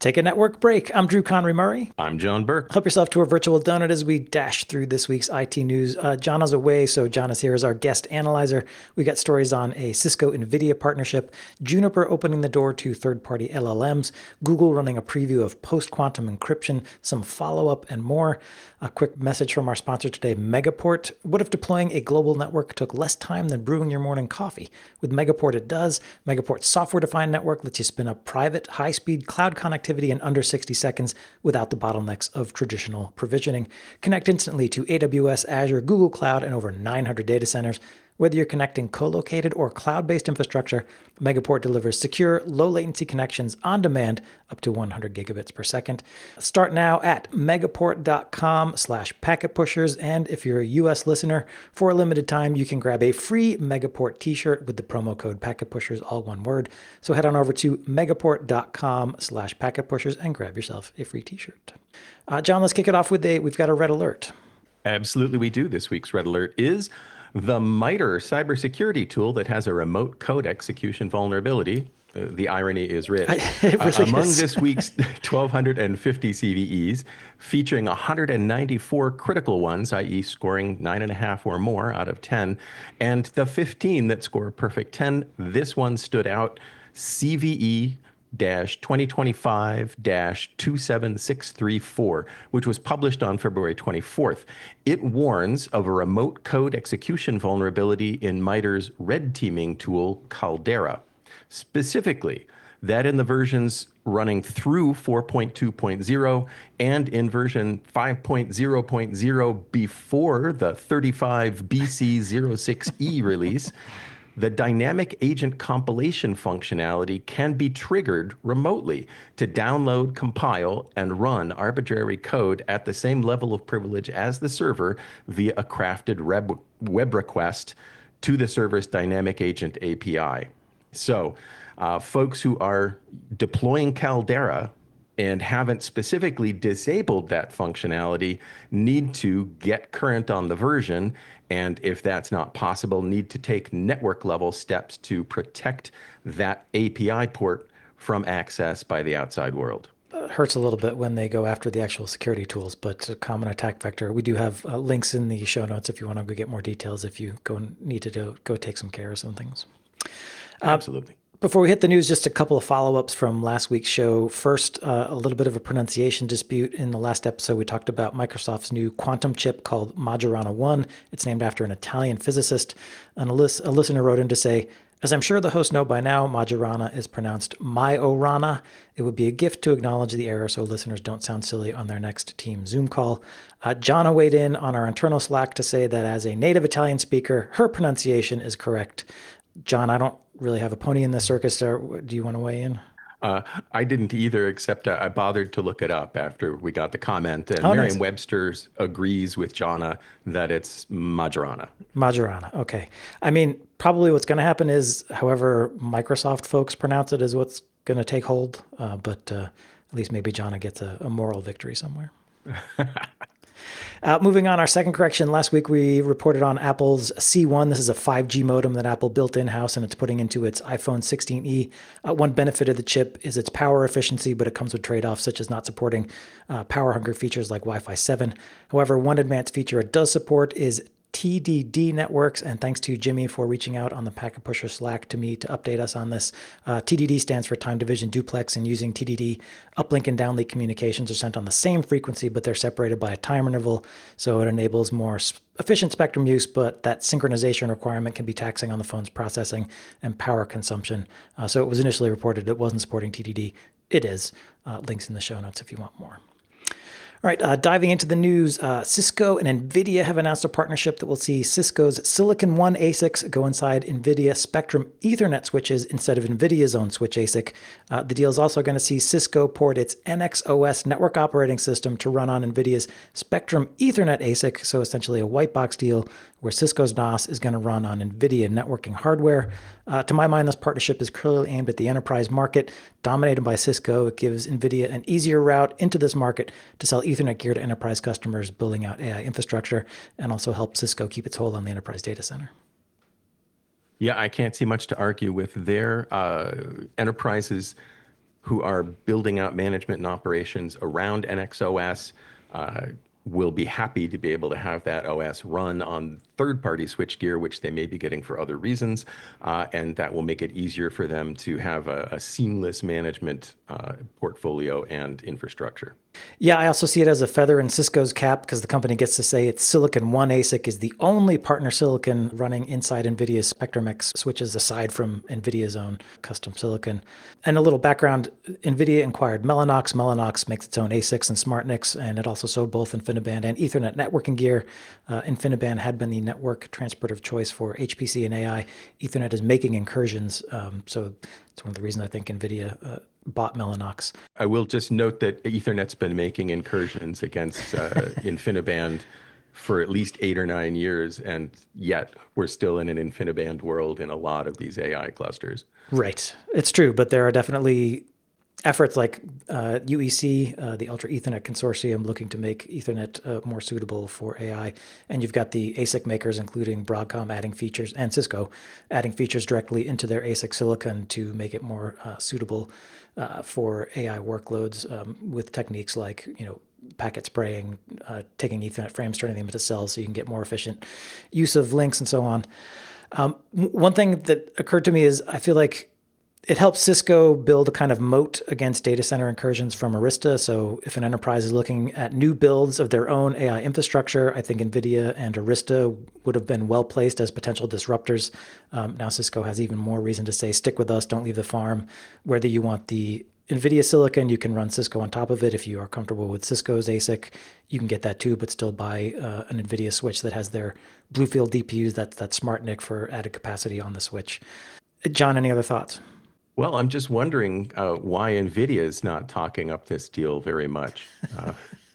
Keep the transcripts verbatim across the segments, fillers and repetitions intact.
take a network break. I'm Drew Conry Murray. I'm John Burke. Help yourself to a virtual donut as we dash through this week's I T news. Uh, John is away, so John is here as our guest analyzer. We got stories on a Cisco-NVIDIA partnership, Juniper opening the door to third-party L L Ms, Google running a preview of post-quantum encryption, some follow-up, and more. A quick message from our sponsor today, Megaport. What if deploying a global network took less time than brewing your morning coffee? With Megaport, it does. Megaport's software-defined network lets you spin up private, high-speed cloud connectivity in under sixty seconds without the bottlenecks of traditional provisioning. Connect instantly to A W S, Azure, Google Cloud, and over nine hundred data centers. Whether you're connecting co-located or cloud-based infrastructure, Megaport delivers secure, low-latency connections on demand up to one hundred gigabits per second. Start now at megaport.com slash packetpushers, and if you're a U S listener, for a limited time, you can grab a free Megaport t-shirt with the promo code packetpushers, all one word. So head on over to megaport.com slash packetpushers and grab yourself a free t-shirt. Uh, John, let's kick it off with a, we've got a red alert. Absolutely, we do. This week's red alert is the MITRE cybersecurity tool that has a remote code execution vulnerability. Uh, the irony is rich. It really uh, among is. this week's twelve fifty C V Es, featuring one hundred ninety-four critical ones, that is scoring nine and a half or more out of ten, and the fifteen that score a perfect ten, this one stood out, C V E twenty twenty-five two seven six three four, which was published on February twenty-fourth. It warns of a remote code execution vulnerability in MITRE's red teaming tool, Caldera. Specifically, that in the versions running through four point two point zero and in version five point zero point zero before the thirty-five B C zero six E release, the dynamic agent compilation functionality can be triggered remotely to download, compile, and run arbitrary code at the same level of privilege as the server via a crafted web, web request to the server's dynamic agent A P I. So uh, folks who are deploying Caldera and haven't specifically disabled that functionality need to get current on the version, and if that's not possible, need to take network level steps to protect that A P I port from access by the outside world. It hurts a little bit when they go after the actual security tools, but a common attack vector. We do have uh, links in the show notes if you want to go get more details, if you go need to do, go take some care of some things. Uh, Absolutely. Before we hit the news, just a couple of follow-ups from last week's show. First, uh, a little bit of a pronunciation dispute. In the last episode, we talked about Microsoft's new quantum chip called Majorana one. It's named after an Italian physicist. And a, lis- a listener wrote in to say, as I'm sure the hosts know by now, Majorana is pronounced Majorana. It would be a gift to acknowledge the error so listeners don't sound silly on their next team Zoom call. Uh, Jana weighed in on our internal Slack to say that as a native Italian speaker, her pronunciation is correct. John, I don't really have a pony in the circus. Do you want to weigh in? Uh, I didn't either, except I bothered to look it up after we got the comment. And Oh, nice. Merriam-Webster agrees with Jana that it's Majorana. Majorana. Okay. I mean, probably what's going to happen is however Microsoft folks pronounce it is what's going to take hold. Uh, but uh, at least maybe Jana gets a, a moral victory somewhere. Uh, moving on, our second correction. Last week we reported on Apple's C one. This is a five G modem that Apple built in-house and it's putting into its iPhone sixteen E. Uh, one benefit of the chip is its power efficiency, but it comes with trade-offs such as not supporting uh, power-hungry features like Wi-Fi seven. However, one advanced feature it does support is T D D networks, and thanks to Jimmy for reaching out on the Packet Pusher Slack to me to update us on this. Uh, T D D stands for time division duplex, and using T D D, uplink and downlink communications are sent on the same frequency, but they're separated by a time interval, so it enables more sp- efficient spectrum use, but that synchronization requirement can be taxing on the phone's processing and power consumption. Uh, so it was initially reported it wasn't supporting T D D. It is. Uh, links in the show notes if you want more. All right, uh, diving into the news, uh, Cisco and NVIDIA have announced a partnership that will see Cisco's Silicon One A S I Cs go inside NVIDIA Spectrum Ethernet switches instead of NVIDIA's own switch A S I C. Uh, the deal is also going to see Cisco port its N X O S network operating system to run on NVIDIA's Spectrum Ethernet A S I C, so essentially a white box deal where Cisco's N O S is going to run on NVIDIA networking hardware. Uh, to my mind, this partnership is clearly aimed at the enterprise market, dominated by Cisco. It gives NVIDIA an easier route into this market to sell Ethernet gear to enterprise customers building out A I infrastructure, and also help Cisco keep its hold on the enterprise data center. Yeah, I can't see much to argue with there. Uh, enterprises who are building out management and operations around N X O S uh, will be happy to be able to have that O S run on third-party switchgear, which they may be getting for other reasons, uh, and that will make it easier for them to have a, a seamless management uh, portfolio and infrastructure. Yeah, I also see it as a feather in Cisco's cap because the company gets to say its Silicon One A S I C is the only partner silicon running inside NVIDIA's Spectrum-X switches aside from NVIDIA's own custom silicon. And a little background, NVIDIA acquired Mellanox. Mellanox makes its own A SICs and SmartNICs, and it also sold both InfiniBand and Ethernet networking gear. Uh, InfiniBand had been the network transport of choice for H P C and A I. Ethernet is making incursions, um, so it's one of the reasons I think NVIDIA uh, bought Mellanox. I will just note that Ethernet's been making incursions against uh, InfiniBand for at least eight or nine years, and yet we're still in an InfiniBand world in a lot of these A I clusters. Right. It's true, but there are definitely efforts like uh, U E C, uh, the Ultra Ethernet Consortium, looking to make Ethernet uh, more suitable for A I. And you've got the A S I C makers, including Broadcom, adding features, and Cisco, adding features directly into their A S I C silicon to make it more uh, suitable uh, for A I workloads um, with techniques like, you know, packet spraying, uh, taking Ethernet frames, turning them into cells so you can get more efficient use of links and so on. Um, one thing that occurred to me is I feel like it helps Cisco build a kind of moat against data center incursions from Arista. So if an enterprise is looking at new builds of their own A I infrastructure, I think NVIDIA and Arista would have been well placed as potential disruptors. Um, now Cisco has even more reason to say, stick with us, don't leave the farm. Whether you want the NVIDIA silicon, you can run Cisco on top of it. If you are comfortable with Cisco's A S I C, you can get that too, but still buy uh, an NVIDIA switch that has their Bluefield D P Us, that, that SmartNIC for added capacity on the switch. John, any other thoughts? Well, I'm just wondering uh, why NVIDIA is not talking up this deal very much. Uh,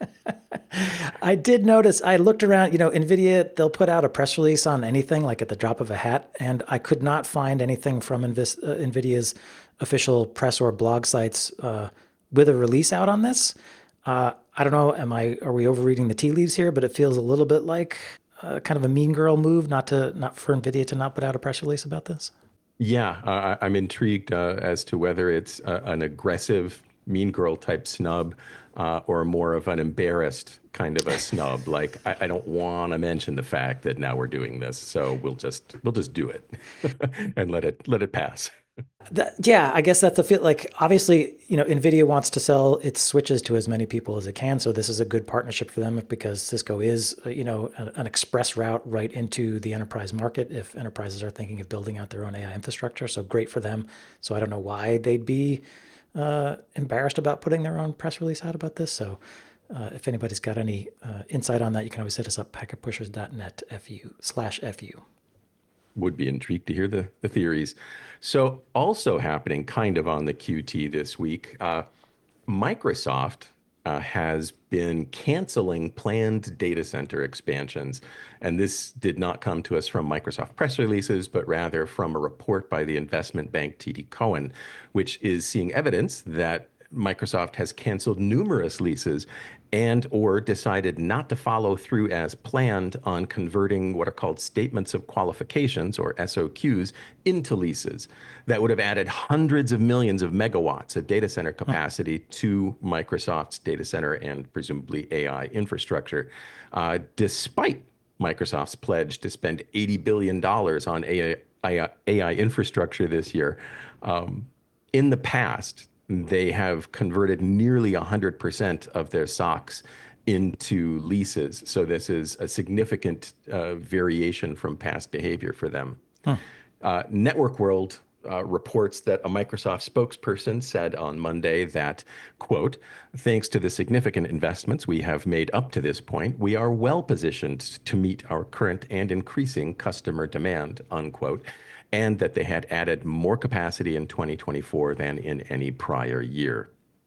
I did notice, I looked around, you know, NVIDIA, they'll put out a press release on anything like at the drop of a hat, and I could not find anything from Invis, uh, NVIDIA's official press or blog sites uh, with a release out on this. Uh, I don't know, am I, are we overreading the tea leaves here? But it feels a little bit like uh, kind of a mean girl move not to, not for NVIDIA to not put out a press release about this. Yeah, uh, I'm intrigued uh, as to whether it's uh, an aggressive mean girl type snub uh, or more of an embarrassed kind of a snub. Like, I, I don't want to mention the fact that now we're doing this, so we'll just we'll just do it and let it let it pass. That, yeah, I guess that's a feel like obviously, you know, NVIDIA wants to sell its switches to as many people as it can. So this is a good partnership for them because Cisco is, uh, you know, an, an express route right into the enterprise market if enterprises are thinking of building out their own A I infrastructure. So great for them. So I don't know why they'd be uh, embarrassed about putting their own press release out about this. So uh, if anybody's got any uh, insight on that, you can always hit us up, packetpushers dot net fu slash fu. Would be intrigued to hear the, the theories. So also happening kind of on the Q T this week, uh, Microsoft uh, has been canceling planned data center expansions. And this did not come to us from Microsoft press releases, but rather from a report by the investment bank T D Cowen, which is seeing evidence that Microsoft has canceled numerous leases and or decided not to follow through as planned on converting what are called statements of qualifications, or S O Qs, into leases that would have added hundreds of millions of megawatts of data center capacity to Microsoft's data center and presumably A I infrastructure, uh, despite Microsoft's pledge to spend eighty billion dollars on A I, A I infrastructure this year. Um, in the past, they have converted nearly one hundred percent of their S O Cs into leases. So this is a significant uh, variation from past behavior for them. Huh. Uh, Network World uh, reports that a Microsoft spokesperson said on Monday that, quote, thanks to the significant investments we have made up to this point, we are well positioned to meet our current and increasing customer demand, unquote, and that they had added more capacity in twenty twenty-four than in any prior year.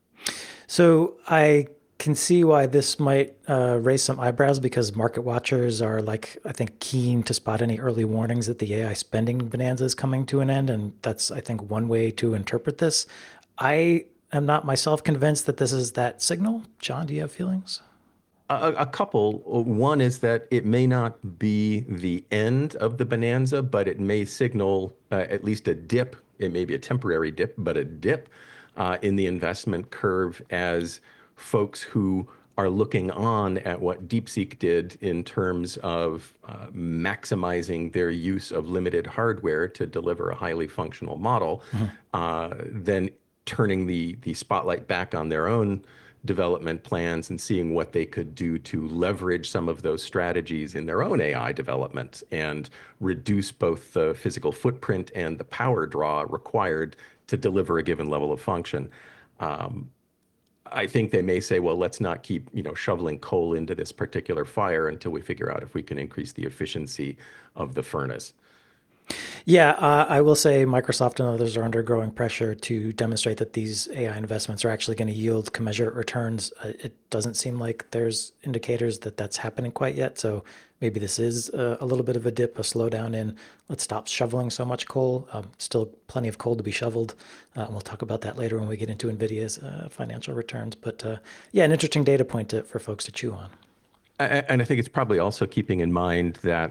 So I can see why this might uh, raise some eyebrows because market watchers are, like, I think, keen to spot any early warnings that the A I spending bonanza is coming to an end. And that's, I think, one way to interpret this. I am not myself convinced that this is that signal. John, do you have feelings? A, a couple. One is that it may not be the end of the bonanza, but it may signal uh, at least a dip. It may be a temporary dip, but a dip uh, in the investment curve as folks who are looking on at what DeepSeek did in terms of uh, maximizing their use of limited hardware to deliver a highly functional model, Mm-hmm. uh, then turning the the spotlight back on their own development plans and seeing what they could do to leverage some of those strategies in their own A I development and reduce both the physical footprint and the power draw required to deliver a given level of function. Um, I think they may say, well, let's not keep, you know, shoveling coal into this particular fire until we figure out if we can increase the efficiency of the furnace. Yeah, uh, I will say Microsoft and others are under growing pressure to demonstrate that these A I investments are actually going to yield commensurate returns. Uh, it doesn't seem like there's indicators that that's happening quite yet. So maybe this is a, a little bit of a dip, a slowdown in let's stop shoveling so much coal. Um, still plenty of coal to be shoveled. Uh, and we'll talk about that later when we get into NVIDIA's uh, financial returns. But uh, yeah, an interesting data point to, for folks to chew on. And I think it's probably also keeping in mind that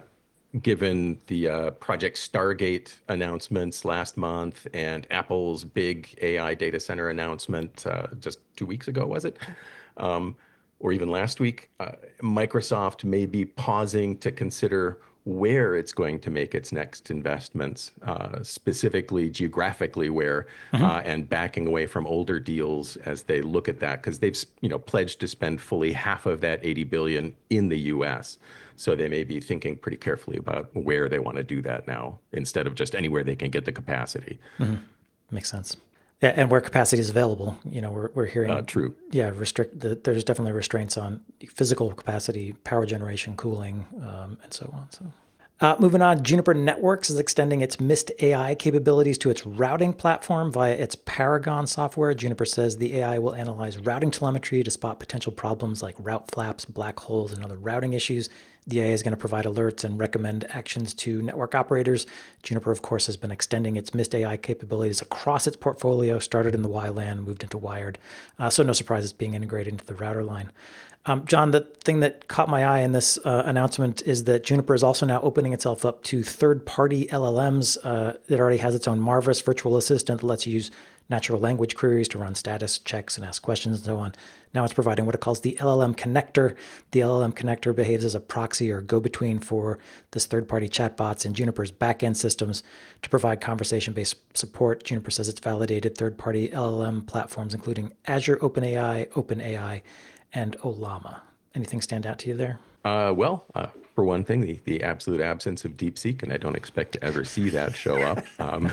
given the uh, Project Stargate announcements last month and Apple's big A I data center announcement uh, just two weeks ago, was it? Um, or even last week, uh, Microsoft may be pausing to consider where it's going to make its next investments, uh, specifically geographically where, Mm-hmm. uh, and backing away from older deals as they look at that, because they've, you know, pledged to spend fully half of that eighty billion dollars in the U S. So they may be thinking pretty carefully about where they want to do that now, instead of just anywhere they can get the capacity. Mm-hmm. Makes sense. Yeah, and where capacity is available, you know, we're we're hearing. Uh, true. Yeah, restrict. The, there's definitely restraints on physical capacity, power generation, cooling, um, and so on. So, uh, moving on, Juniper Networks is extending its Mist A I capabilities to its routing platform via its Paragon software. Juniper says the A I will analyze routing telemetry to spot potential problems like route flaps, black holes, and other routing issues. The A I is going to provide alerts and recommend actions to network operators. Juniper, of course, has been extending its Mist A I capabilities across its portfolio, started in the W LAN, moved into wired. Uh, so no surprise it's being integrated into the router line. Um, John, the thing that caught my eye in this uh, announcement is that Juniper is also now opening itself up to third-party L L Ms. Uh, it already has its own Marvis virtual assistant that lets you use natural language queries to run status checks and ask questions and so on. Now it's providing what it calls the L L M connector. The L L M connector behaves as a proxy or go-between for this third-party chatbots and Juniper's backend systems to provide conversation-based support. Juniper says it's validated third-party L L M platforms, including Azure OpenAI, OpenAI, and Olama. Anything stand out to you there? Uh, well, uh, for one thing, the, the absolute absence of DeepSeek, and I don't expect to ever see that show up. Um,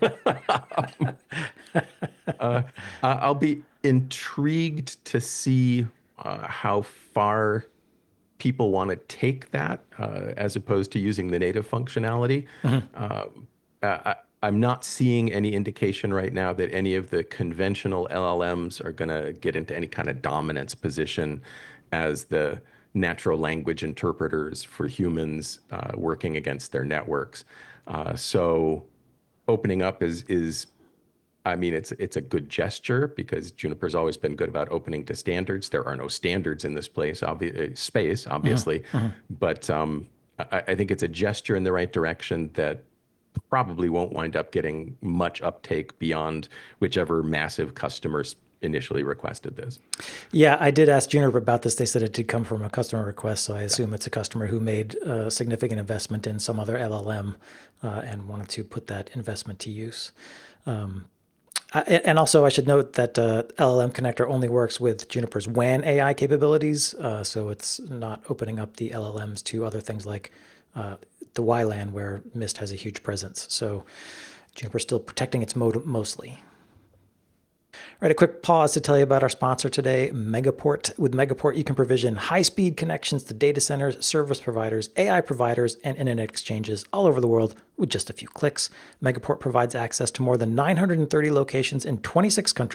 uh, I'll be intrigued to see uh, how far people want to take that uh, as opposed to using the native functionality. Mm-hmm. Uh, I, I'm not seeing any indication right now that any of the conventional L L Ms are going to get into any kind of dominance position as the natural language interpreters for humans uh, working against their networks. Uh, so opening up is, is, I mean, it's it's a good gesture because Juniper's always been good about opening to standards. There are no standards in this place, obvi- space, obviously, Mm-hmm. but um, I, I think it's a gesture in the right direction that probably won't wind up getting much uptake beyond whichever massive customers initially requested this. Yeah, I did ask Juniper about this. They said it did come from a customer request, so I assume it's a customer who made a significant investment in some other L L M uh, and wanted to put that investment to use. Um, I, and also, I should note that uh, L L M Connector only works with Juniper's W A N A I capabilities, uh, so it's not opening up the L L Ms to other things like uh, the W LAN, where Mist has a huge presence. So Juniper's still protecting its mode mostly. All right, a quick pause to tell you about our sponsor today, Megaport. With Megaport, you can provision high-speed connections to data centers, service providers, A I providers, and internet exchanges all over the world with just a few clicks. Megaport provides access to more than nine hundred thirty locations in twenty-six countries,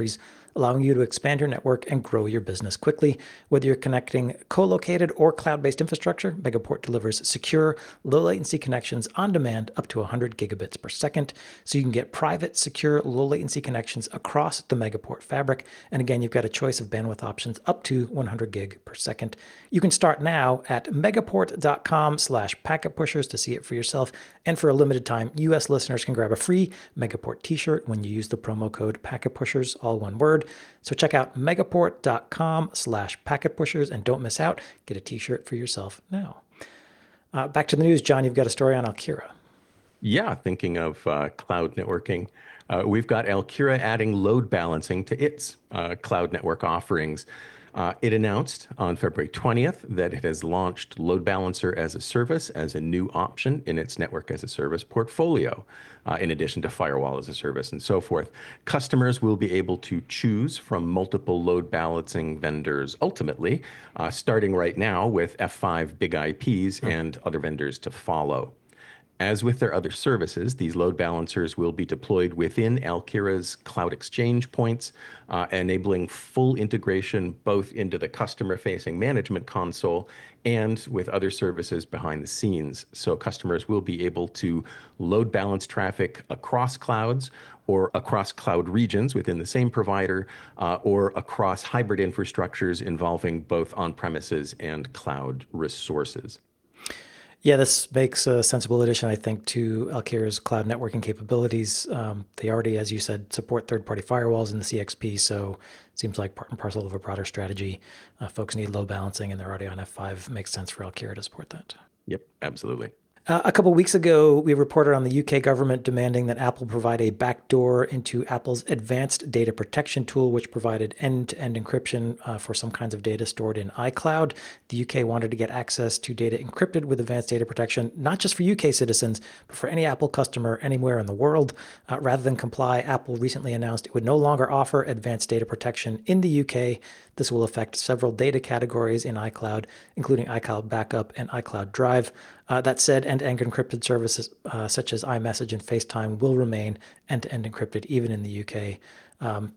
allowing you to expand your network and grow your business quickly. Whether you're connecting co-located or cloud-based infrastructure, Megaport delivers secure, low-latency connections on demand up to one hundred gigabits per second, so you can get private, secure, low-latency connections across the Megaport fabric. And again, you've got a choice of bandwidth options up to one hundred gig per second. You can start now at megaport.com slash packetpushers to see it for yourself. And for a limited time, U S listeners can grab a free Megaport t-shirt when you use the promo code packetpushers, all one word. So check out megaport.com slash packetpushers and don't miss out. Get a t-shirt for yourself now. Uh, back to the news, John, you've got a story on Alkira. Yeah, thinking of uh, cloud networking, uh, we've got Alkira adding load balancing to its uh, cloud network offerings. Uh, it announced on February twentieth that it has launched Load Balancer as a service as a new option in its network as a service portfolio, uh, in addition to firewall as a service and so forth. Customers will be able to choose from multiple load balancing vendors ultimately, uh, starting right now with F five Big I Ps and other vendors to follow. As with their other services, these load balancers will be deployed within Alkira's cloud exchange points, uh, enabling full integration both into the customer-facing management console and with other services behind the scenes. So customers will be able to load balance traffic across clouds or across cloud regions within the same provider, uh, or across hybrid infrastructures involving both on-premises and cloud resources. Yeah, this makes a sensible addition, I think, to Alkira's cloud networking capabilities. Um, they already, as you said, support third-party firewalls in the C X P, so it seems like part and parcel of a broader strategy. Uh, folks need load balancing, and they're already on F five. Makes sense for Alkira to support that. Yep, absolutely. Uh, a couple weeks ago, we reported on the U K government demanding that Apple provide a backdoor into Apple's advanced data protection tool, which provided end-to-end encryption uh, for some kinds of data stored in iCloud. The U K wanted to get access to data encrypted with advanced data protection, not just for U K citizens, but for any Apple customer anywhere in the world. Uh, rather than comply, Apple recently announced it would no longer offer advanced data protection in the U K. This will affect several data categories in iCloud, including iCloud Backup and iCloud Drive. Uh, that said, end-to-end encrypted services uh, such as iMessage and FaceTime will remain end-to-end encrypted even in the U K. Um,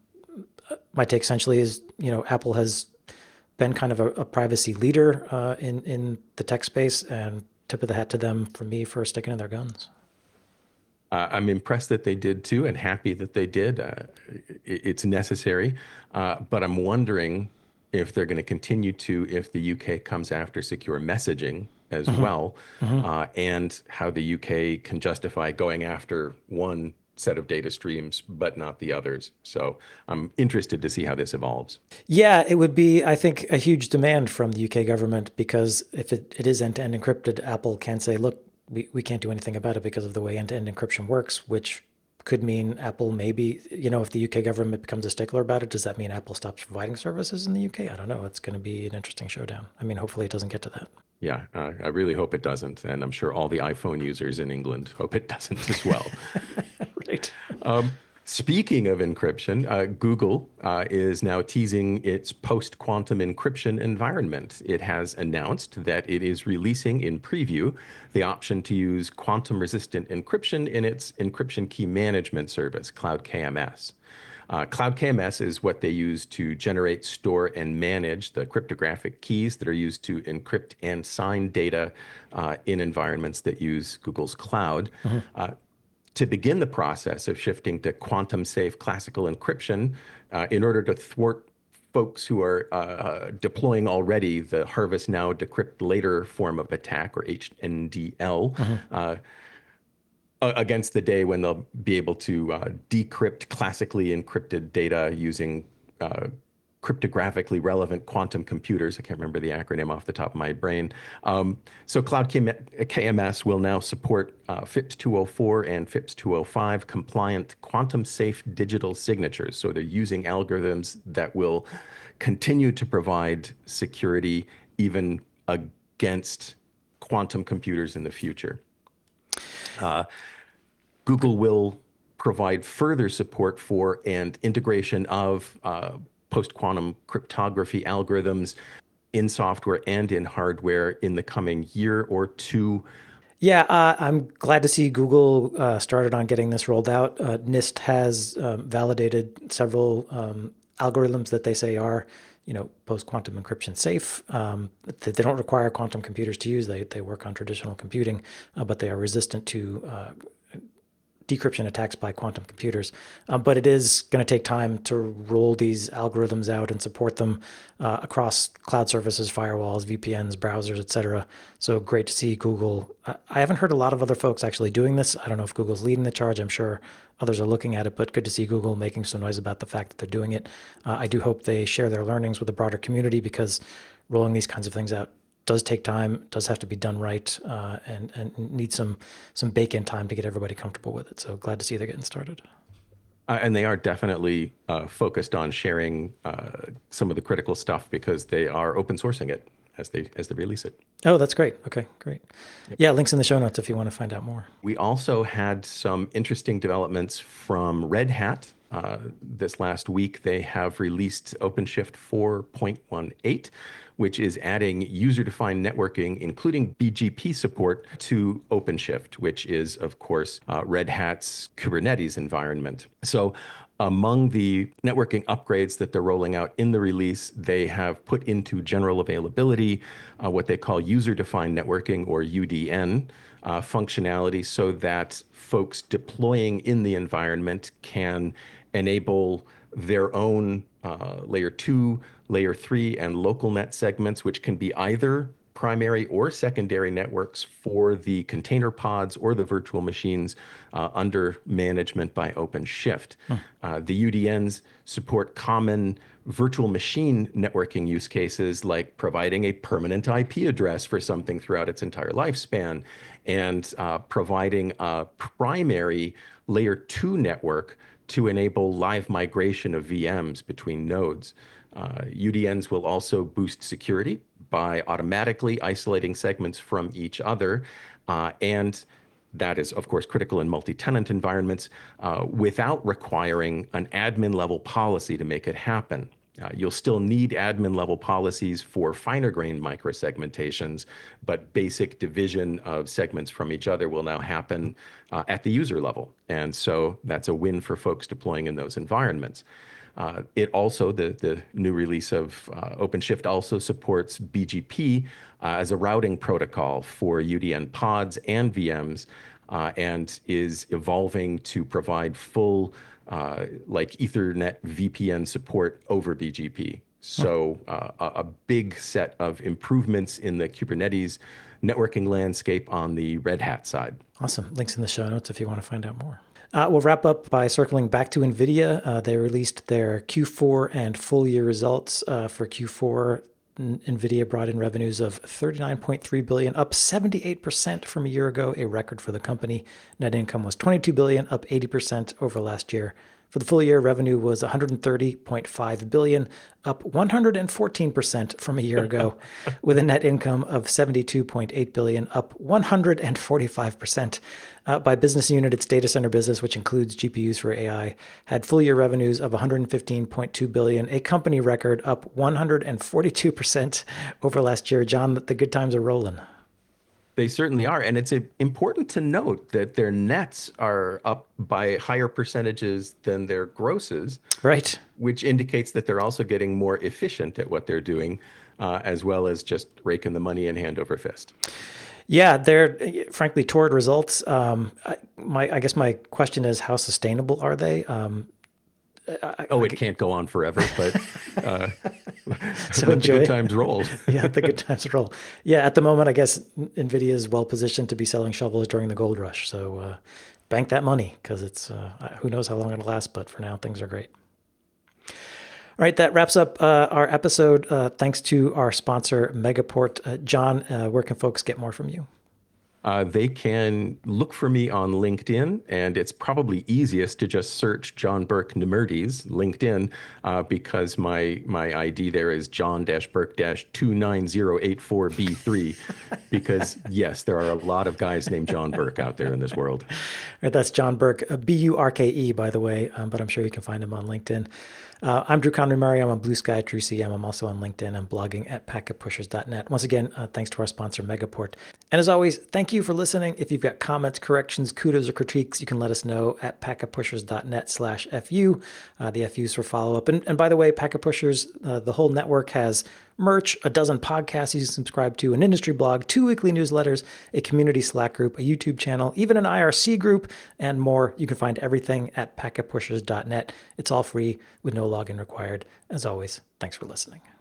my take essentially is, you know, Apple has been kind of a, a privacy leader uh, in in the tech space, and tip of the hat to them for me for sticking to their guns. Uh, I'm impressed that they did too, and happy that they did. Uh, it, it's necessary, uh, but I'm wondering if they're going to continue to if the U K comes after secure messaging as Mhm. well, Mhm. uh, and how the U K can justify going after one set of data streams but not the others. So I'm interested to see how this evolves. Yeah, it would be, I think, a huge demand from the U K government, because if it, it is end-to-end encrypted, Apple can say, look, we, we can't do anything about it because of the way end-to-end encryption works, which could mean Apple maybe, you know, if the U K government becomes a stickler about it, does that mean Apple stops providing services in the U K? I don't know. It's going to be an interesting showdown. I mean, hopefully it doesn't get to that. Yeah, uh, I really hope it doesn't. And I'm sure all the iPhone users in England hope it doesn't as well. Right. Um, speaking of encryption, uh, Google uh, is now teasing its post-quantum encryption environment. It has announced that it is releasing in preview the option to use quantum-resistant encryption in its encryption key management service, Cloud K M S. Uh, Cloud K M S is what they use to generate, store, and manage the cryptographic keys that are used to encrypt and sign data uh, in environments that use Google's cloud. Mm-hmm. Uh, to begin the process of shifting to quantum safe classical encryption, uh, in order to thwart folks who are uh, deploying already the harvest now, decrypt later form of attack, or H N D L, Mm-hmm. uh, against the day when they'll be able to uh, decrypt classically encrypted data using uh, cryptographically relevant quantum computers. I can't remember the acronym off the top of my brain. Um, so Cloud K M S will now support uh, FIPS two oh four and FIPS two oh five compliant quantum safe digital signatures. So they're using algorithms that will continue to provide security even against quantum computers in the future. Uh, Google will provide further support for and integration of uh, post-quantum cryptography algorithms in software and in hardware in the coming year or two. Yeah, uh, I'm glad to see Google uh, started on getting this rolled out. Uh, NIST has um, validated several um, algorithms that they say are, you know, post-quantum encryption safe. Um, they, they don't require quantum computers to use. They, they work on traditional computing, uh, but they are resistant to uh, decryption attacks by quantum computers. Um, but it is going to take time to roll these algorithms out and support them uh, across cloud services, firewalls, V P Ns, browsers, et cetera. So great to see Google. I, I haven't heard a lot of other folks actually doing this. I don't know if Google's leading the charge. I'm sure others are looking at it, but good to see Google making some noise about the fact that they're doing it. Uh, I do hope they share their learnings with the broader community, because rolling these kinds of things out does take time, does have to be done right, uh, and and needs some some bake-in time to get everybody comfortable with it. So glad to see they're getting started. Uh, and they are definitely uh, focused on sharing uh, some of the critical stuff, because they are open sourcing it as they as they release it. Oh, that's great. Okay, great. Yeah, links in the show notes if you want to find out more. We also had some interesting developments from Red Hat. Uh, this last week, they have released OpenShift four point eighteen, which is adding user-defined networking, including B G P support, to OpenShift, which is, of course, uh, Red Hat's Kubernetes environment. So among the networking upgrades that they're rolling out in the release, they have put into general availability uh, what they call user-defined networking, or U D N, uh, functionality, so that folks deploying in the environment can enable their own uh, layer two, layer three, and local net segments, which can be either primary or secondary networks for the container pods or the virtual machines uh, under management by OpenShift. Hmm. Uh, the U D Ns support common virtual machine networking use cases, like providing a permanent I P address for something throughout its entire lifespan, and uh, providing a primary layer two network to enable live migration of V Ms between nodes. Uh, U D Ns will also boost security by automatically isolating segments from each other. Uh, and that is, of course, critical in multi-tenant environments uh, without requiring an admin level policy to make it happen. Uh, you'll still need admin level policies for finer grained microsegmentations, but basic division of segments from each other will now happen uh, at the user level. And so that's a win for folks deploying in those environments. Uh, it also, the, the new release of uh, OpenShift also supports B G P uh, as a routing protocol for U D N pods and V Ms, uh, and is evolving to provide full uh, like Ethernet V P N support over B G P. So uh, a, a big set of improvements in the Kubernetes networking landscape on the Red Hat side. Awesome. Links in the show notes if you want to find out more. Uh, we'll wrap up by circling back to NVIDIA. Uh, they released their Q four and full year results. Uh, for Q four, N- NVIDIA brought in revenues of thirty-nine point three billion dollars, up seventy-eight percent from a year ago, a record for the company. Net income was twenty-two billion dollars, up eighty percent over last year. For the full year, revenue was one hundred thirty point five billion dollars, up one hundred fourteen percent from a year ago, with a net income of seventy-two point eight billion dollars, up one hundred forty-five percent. Uh, by business unit, its data center business, which includes G P Us for A I, had full year revenues of one hundred fifteen point two billion dollars, a company record, up one hundred forty-two percent over last year. John, the good times are rolling. They certainly are. And it's uh, important to note that their nets are up by higher percentages than their grosses. Right. Which indicates that they're also getting more efficient at what they're doing, uh, as well as just raking the money in hand over fist. Yeah, they're frankly torrid results. Um, I, my, I guess my question is, how sustainable are they? Um, I, oh, it I, can't go on forever, but uh, so let the good times roll. Yeah, the good times roll. Yeah, at the moment, I guess NVIDIA is well positioned to be selling shovels during the gold rush. So uh, bank that money, because it's uh, who knows how long it'll last, but for now, things are great. All right, that wraps up uh, our episode. Uh, thanks to our sponsor, Megaport. Uh, John, uh, where can folks get more from you? Uh, they can look for me on LinkedIn, and it's probably easiest to just search John Burke Nemertes LinkedIn, uh, because my my I D there is John Burke two nine zero eight four B three, because yes, there are a lot of guys named John Burke out there in this world. Right, that's John Burke, B U R K E, by the way, um, but I'm sure you can find him on LinkedIn. Uh, I'm Drew Conry-Murray. I'm on Blue Sky True C M. I'm also on LinkedIn and blogging at packet pushers dot net. Once again, uh, thanks to our sponsor, Megaport. And as always, thank you Thank you for listening. If you've got comments, corrections, kudos, or critiques, you can let us know at packetpushers.net slash FU. Uh, the F U's for follow-up. And, and by the way, Packet Pushers, uh, the whole network has merch, a dozen podcasts you can subscribe to, an industry blog, two weekly newsletters, a community Slack group, a YouTube channel, even an I R C group, and more. You can find everything at packetpushers dot net. It's all free with no login required. As always, thanks for listening.